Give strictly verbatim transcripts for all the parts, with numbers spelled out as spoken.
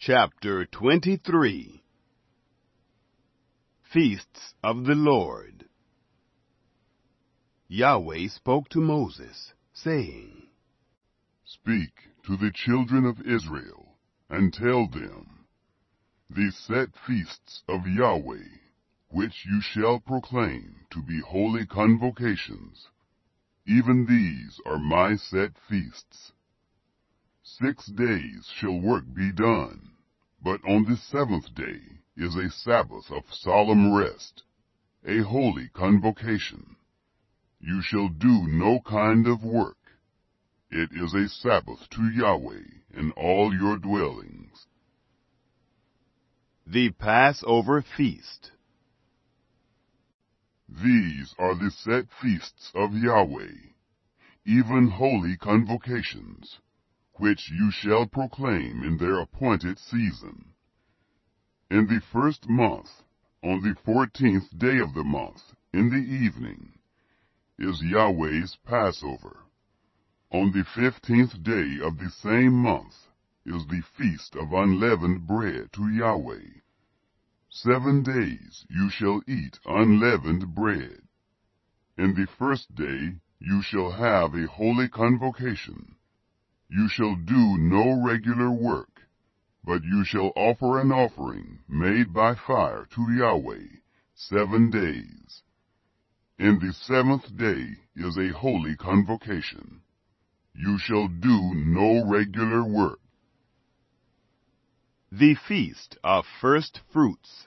Chapter twenty-three. Feasts of the Lord. Yahweh spoke to Moses, saying, Speak to the children of Israel, and tell them, the set feasts of Yahweh, which you shall proclaim to be holy convocations, even these are my set feasts. Six days shall work be done, but on the seventh day is a Sabbath of solemn rest, a holy convocation. You shall do no kind of work. It is a Sabbath to Yahweh in all your dwellings. The Passover Feast. These are the set feasts of Yahweh, even holy convocations, which you shall proclaim in their appointed season. In the first month, on the fourteenth day of the month, in the evening, is Yahweh's Passover. On the fifteenth day of the same month is the feast of unleavened bread to Yahweh. Seven days you shall eat unleavened bread. In the first day you shall have a holy convocation. You shall do no regular work, but you shall offer an offering made by fire to Yahweh seven days. In the seventh day is a holy convocation. You shall do no regular work. The Feast of First Fruits.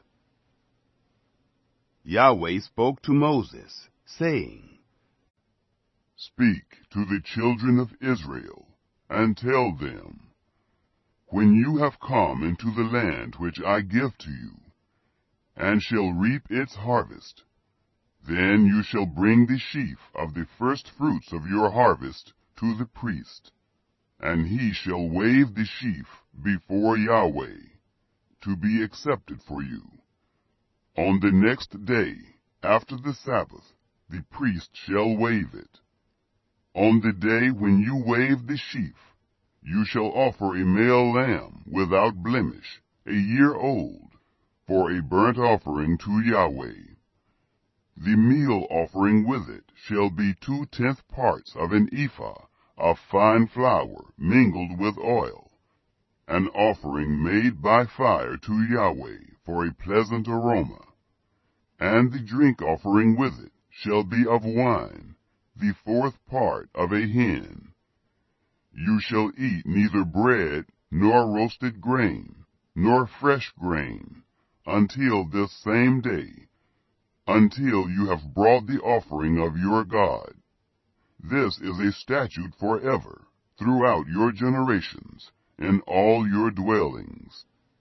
Yahweh spoke to Moses, saying, Speak to the children of Israel, and tell them, when you have come into the land which I give to you, and shall reap its harvest, then you shall bring the sheaf of the first fruits of your harvest to the priest, and he shall wave the sheaf before Yahweh, to be accepted for you. On the next day, after the Sabbath, the priest shall wave it. On the day when you wave the sheaf, you shall offer a male lamb without blemish, a year old, for a burnt offering to Yahweh. The meal offering with it shall be two-tenth parts of an ephah of fine flour mingled with oil, an offering made by fire to Yahweh for a pleasant aroma. And the drink offering with it shall be of wine, the fourth part of a hin. You shall eat neither bread, nor roasted grain, nor fresh grain, until this same day, until you have brought the offering of your God. This is a statute forever, throughout your generations, in all your dwellings.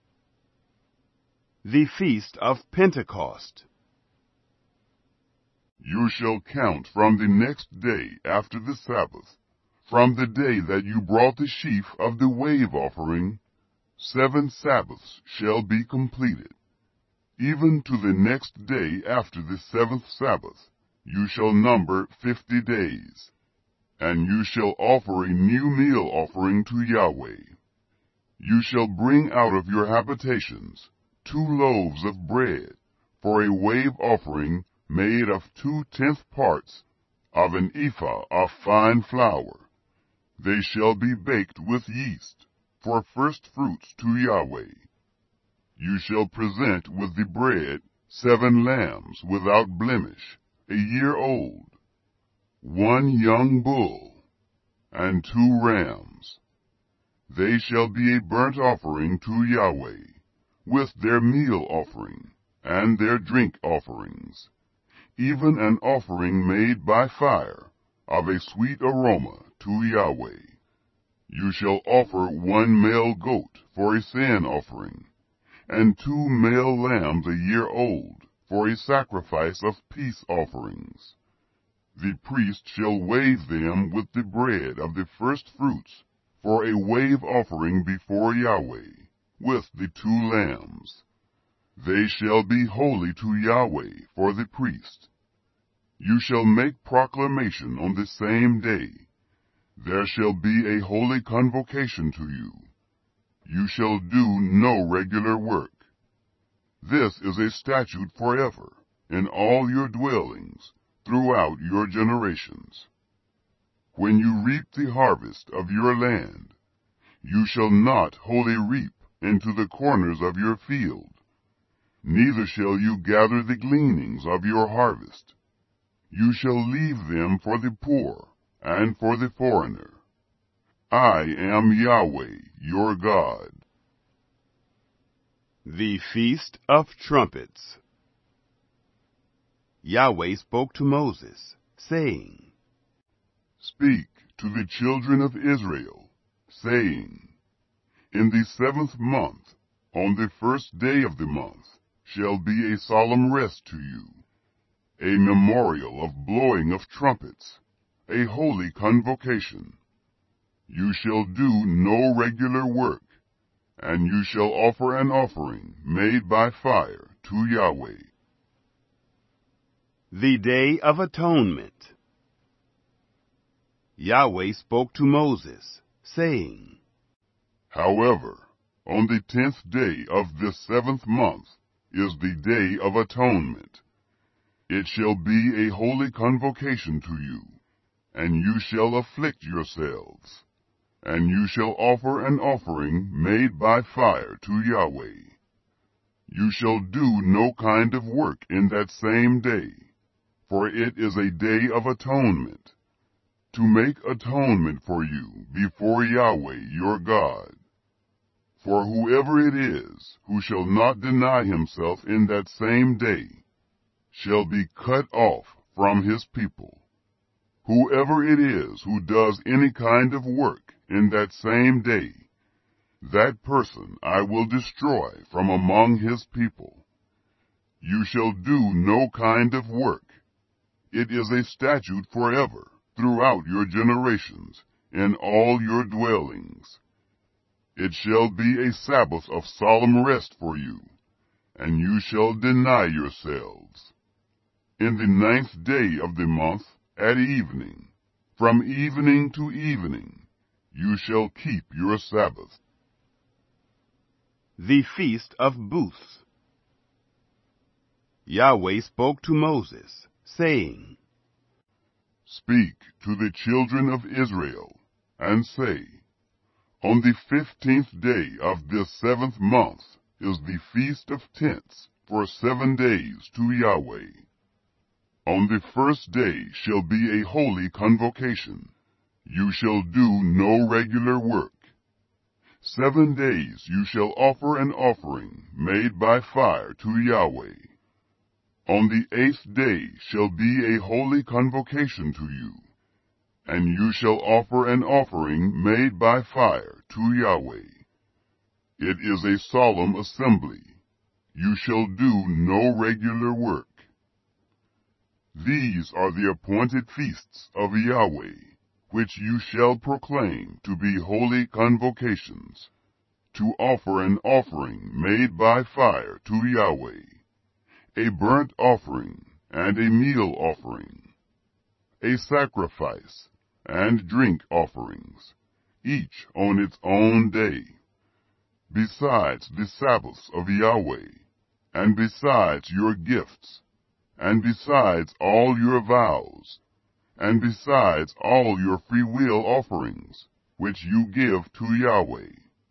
The Feast of Pentecost. You shall count from the next day after the Sabbath, from the day that you brought the sheaf of the wave offering. Seven Sabbaths shall be completed. Even to the next day after the seventh Sabbath, you shall number fifty days. And you shall offer a new meal offering to Yahweh. You shall bring out of your habitations two loaves of bread, for a wave offering made of two-tenth parts of an ephah of fine flour. They shall be baked with yeast, for first fruits to Yahweh. You shall present with the bread seven lambs without blemish, a year old, one young bull, and two rams. They shall be a burnt offering to Yahweh, with their meal offering, and their drink offerings, even an offering made by fire, of a sweet aroma to Yahweh. You shall offer one male goat for a sin offering, and two male lambs a year old for a sacrifice of peace offerings. The priest shall wave them with the bread of the first fruits for a wave offering before Yahweh, with the two lambs. They shall be holy to Yahweh for the priest. You shall make proclamation on the same day. There shall be a holy convocation to you. you shall do no regular work. This is a statute forever in all your dwellings throughout your generations. When you reap the harvest of your land, you shall not wholly reap into the corners of your field, neither shall you gather the gleanings of your harvest. You shall leave them for the poor and for the foreigner. I am Yahweh, your God. The Feast of Trumpets. Yahweh spoke to Moses, saying, Speak to the children of Israel, saying, In the seventh month, on the first day of the month, shall be a solemn rest to you, a memorial of blowing of trumpets, a holy convocation. You shall do no regular work, and you shall offer an offering made by fire to Yahweh. The Day of Atonement. Yahweh spoke to Moses, saying, However, on the tenth day of this seventh month is the Day of Atonement. It shall be a holy convocation to you, and you shall afflict yourselves, and you shall offer an offering made by fire to Yahweh. You shall do no kind of work in that same day, for it is a day of atonement, to make atonement for you before Yahweh your God. For whoever it is who shall not deny himself in that same day shall be cut off from his people. Whoever it is who does any kind of work in that same day, that person I will destroy from among his people. You shall do no kind of work. It is a statute forever throughout your generations in all your dwellings. It shall be a Sabbath of solemn rest for you, and you shall deny yourselves. In the ninth day of the month, at evening, from evening to evening, you shall keep your Sabbath. The Feast of Booths. Yahweh spoke to Moses, saying, Speak to the children of Israel, and say, On the fifteenth day of this seventh month is the Feast of Tents for seven days to Yahweh. On the first day shall be a holy convocation. You shall do no regular work. Seven days you shall offer an offering made by fire to Yahweh. On the eighth day shall be a holy convocation to you, and you shall offer an offering made by fire to Yahweh. It is a solemn assembly. You shall do no regular work. These are the appointed feasts of Yahweh, which you shall proclaim to be holy convocations, to offer an offering made by fire to Yahweh, a burnt offering and a meal offering, a sacrifice and drink offerings, each on its own day, besides the Sabbaths of Yahweh, and besides your gifts, and besides all your vows, and besides all your freewill offerings, which you give to Yahweh.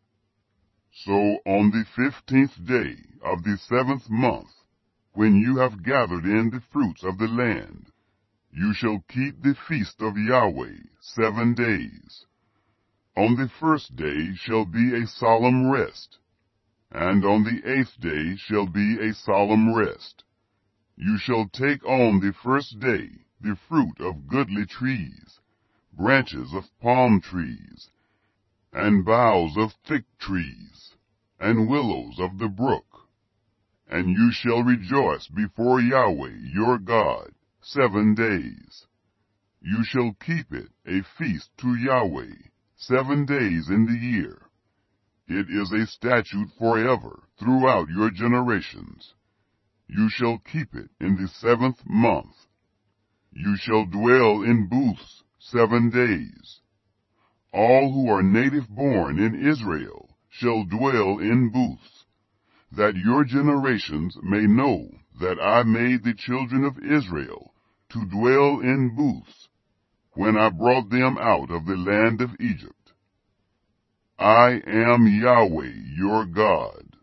So on the fifteenth day of the seventh month, when you have gathered in the fruits of the land, you shall keep the feast of Yahweh seven days. On the first day shall be a solemn rest, and on the eighth day shall be a solemn rest. You shall take on the first day the fruit of goodly trees, branches of palm trees, and boughs of thick trees, and willows of the brook. And you shall rejoice before Yahweh your God seven days. You shall keep it a feast to Yahweh seven days in the year. It is a statute forever throughout your generations. You shall keep it in the seventh month. You shall dwell in booths seven days. All who are native born in Israel shall dwell in booths, that your generations may know that I made the children of Israel to dwell in booths when I brought them out of the land of Egypt. I am Yahweh your God.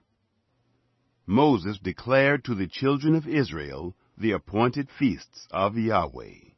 Moses declared to the children of Israel the appointed feasts of Yahweh.